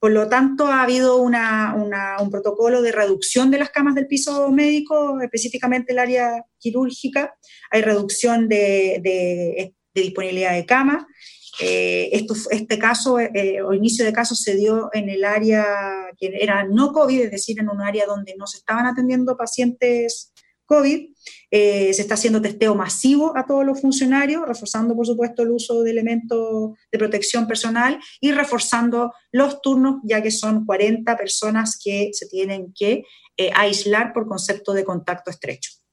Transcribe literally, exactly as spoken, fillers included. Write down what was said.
Por lo tanto, ha habido una, una, un protocolo de reducción de las camas del piso médico, específicamente el área quirúrgica. Hay reducción de, de, de disponibilidad de camas. Eh, esto, este caso, eh, o inicio de caso, se dio en el área que era no COVID, es decir, en un área donde no se estaban atendiendo pacientes COVID. Eh, se está haciendo testeo masivo a todos los funcionarios, reforzando, por supuesto, el uso de elementos de protección personal y reforzando los turnos, ya que son cuarenta personas que se tienen que eh, aislar por concepto de contacto estrecho.